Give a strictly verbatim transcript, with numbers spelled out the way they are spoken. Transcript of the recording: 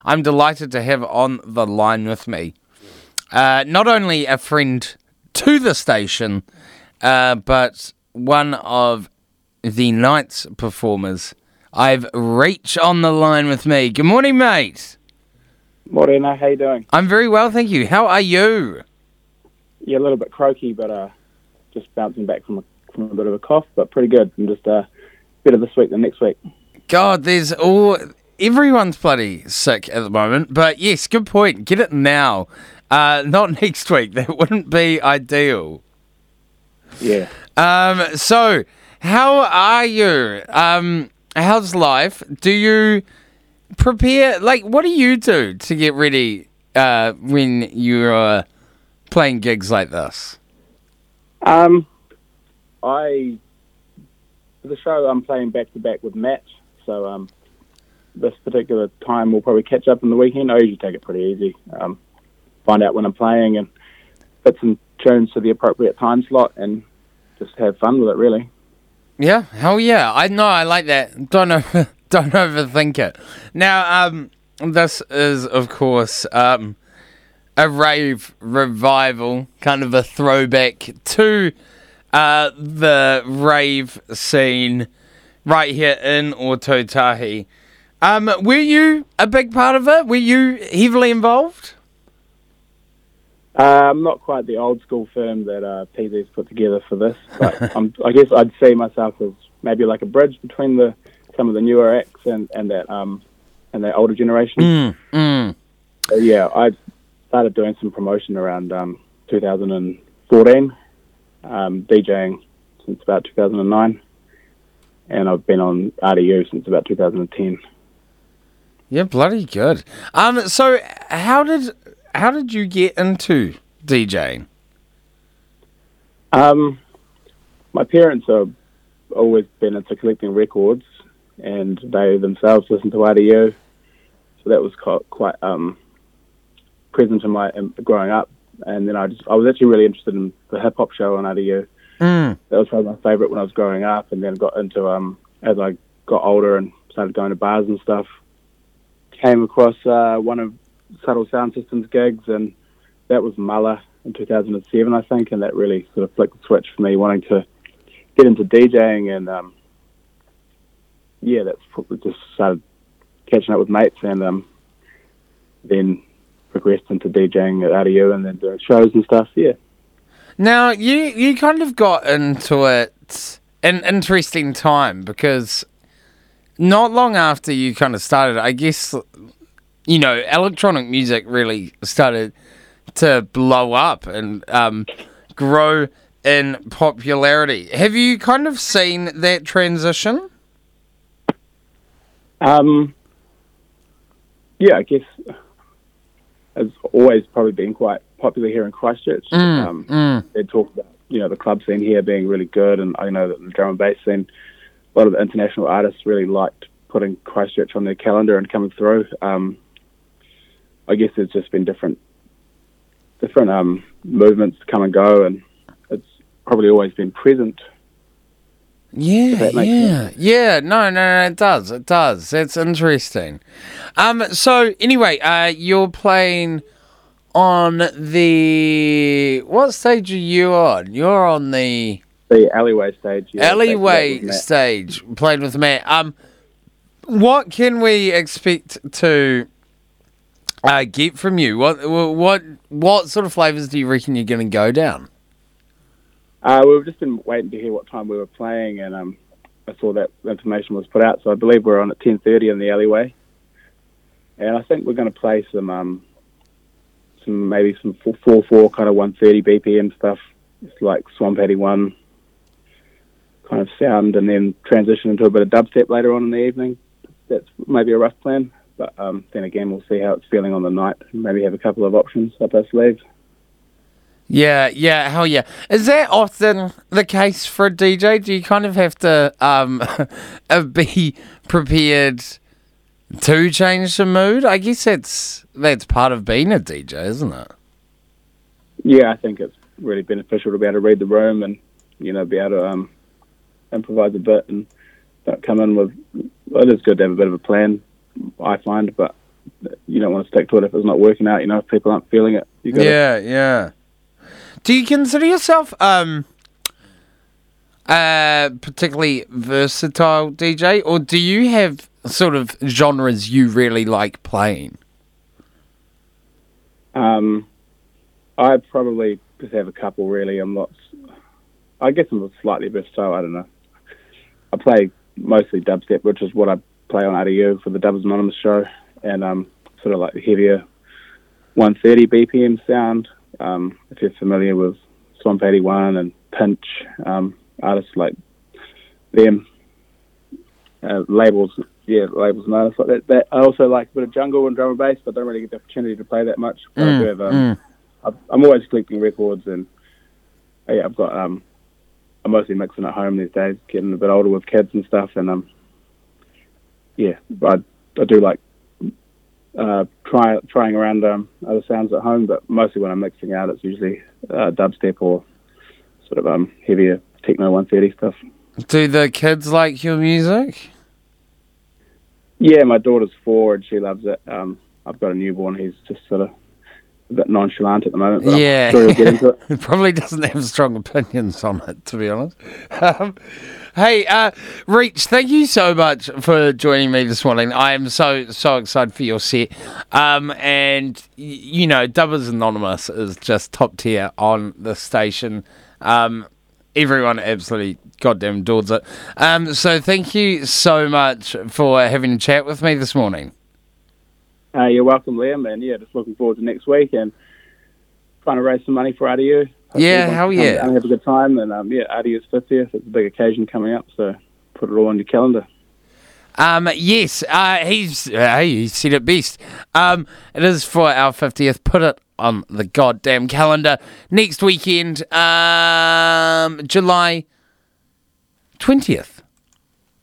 I'm delighted to have on the line with me uh, not only a friend to the station, uh, but one of the night's performers. I've Reach on the line with me. Good morning, mate. Morena, how you doing? I'm very well, thank you. How are you? Yeah, a little bit croaky, but uh, just bouncing back from a, from a bit of a cough, but pretty good. I'm just uh, better this week than next week. God, there's all... Everyone's bloody sick at the moment, but yes, good point. Get it now. Uh, not next week. That wouldn't be ideal. Yeah. Um, so, how are you? Um, how's life? Do you prepare, like, what do you do to get ready uh, when you're playing gigs like this? Um, I, for the show, I'm playing back-to-back with Matt, so um, this particular time we'll probably catch up in the weekend. I usually take it pretty easy. Um, find out when I'm playing and fit some tunes to the appropriate time slot and just have fun with it, really. Yeah, hell yeah. I know, I like that. Don't over, don't overthink it. Now, um, this is, of course, um, a rave revival, kind of a throwback to uh, the rave scene right here in Ōtautahi. Um, were you a big part of it? Were you heavily involved? Uh, I'm not quite the old school firm that uh, P Z's put together for this, but I'm, I guess I'd see myself as maybe like a bridge between the some of the newer acts and, and that um and that older generation. Mm, mm. So, yeah, I started doing some promotion around um, two thousand fourteen, um, DJing since about two thousand nine, and I've been on R D U since about two thousand ten. Yeah, bloody good. Um, so how did how did you get into DJing? Um, my parents have always been into collecting records, and they themselves listen to R D U, so that was quite, quite um, present in my in growing up. And then I just I was actually really interested in the hip hop show on R D U. Mm. That was probably my favourite when I was growing up, and then got into um as I got older and started going to bars and stuff. Came across uh, one of Subtle Sound Systems gigs, and that was Muller in two thousand seven, I think, and that really sort of flicked the switch for me wanting to get into DJing, and um, yeah, that's probably just started catching up with mates, and um, then progressed into DJing at R D U and then doing shows and stuff, yeah. Now, you, you kind of got into it an interesting time because not long after you kind of started, I guess, you know, electronic music really started to blow up and um, grow in popularity. Have you kind of seen that transition? Um, yeah, I guess it's always probably been quite popular here in Christchurch. Mm, um, mm. They talk about, you know, the club scene here being really good, and I know that the drum and bass scene, a lot of the international artists really liked putting Christchurch on their calendar and coming through. Um, I guess there's just been different different um, movements come and go, and it's probably always been present. Yeah, yeah, sense. yeah. No, no, no, it does. It does. That's interesting. Um, so anyway, uh, you're playing on the what stage are you on? You're on the The alleyway stage. Yeah, alleyway stage. Playing with Matt. Um, what can we expect to uh, get from you? What, what, what sort of flavors do you reckon you're going to go down? Uh, we've just been waiting to hear what time we were playing, and um, I saw that information was put out, so I believe we're on at ten thirty in the alleyway. And I think we're going to play some, um, some maybe some four four kind of one thirty B P M stuff. It's like Swamp eighty-one kind of sound, and then transition into a bit of dubstep later on in the evening. That's maybe a rough plan, but um, then again, we'll see how it's feeling on the night. Maybe have a couple of options up our sleeves. Yeah, yeah, hell yeah. Is that often the case for a D J? Do you kind of have to um, be prepared to change the mood? I guess that's that's part of being a D J, isn't it? Yeah, I think it's really beneficial to be able to read the room and, you know, be able to um, improvise a bit and don't come in with... Well, it is good to have a bit of a plan, I find, but you don't want to stick to it if it's not working out. You know, if people aren't feeling it, you gotta, Yeah, yeah. Do you consider yourself um, uh, particularly versatile D J, or do you have sort of genres you really like playing? Um, I probably just have a couple. Really, I'm not. I guess I'm slightly versatile. I don't know. I play mostly dubstep, which is what I play on R D U for the Dubs Anonymous show, and um, sort of like the heavier one thirty B P M sound. Um, if you're familiar with Swamp eighty-one and Pinch, um, artists like them, uh, labels, yeah, labels and artists like that, that. I also like a bit of jungle and drum and bass, but don't really get the opportunity to play that much. But Mm, I do have, um, mm. I've, I'm always collecting records, and uh, yeah, I've got. Um, I'm mostly mixing at home these days, getting a bit older with kids and stuff, and um, yeah, I I do like uh, try, trying around um, other sounds at home, but mostly when I'm mixing out, it's usually uh, dubstep or sort of um, heavier techno one thirty stuff. Do the kids like your music? Yeah, my daughter's four and she loves it. Um, I've got a newborn. He's just sort of a bit nonchalant at the moment, but Yeah. I'm sure he'll get into it. He probably doesn't have strong opinions on it, to be honest. Um, hey, uh, Reach, thank you so much for joining me this morning. I am so, so excited for your set. Um, and, y- you know, Dubbers Anonymous is just top tier on the station. Um, everyone absolutely goddamn adores it. Um, so thank you so much for having a chat with me this morning. Uh, you're welcome, Liam, and yeah, just looking forward to next week and trying to raise some money for R D U. Hopefully Yeah, everyone hell can come yeah. down and have a good time, and um, yeah, R D U's fiftieth. It's a big occasion coming up, so put it all on your calendar. Um, yes, uh, he's uh, hey, he said it best. Um, it is for our fiftieth. Put it on the goddamn calendar. Next weekend, um, July twentieth.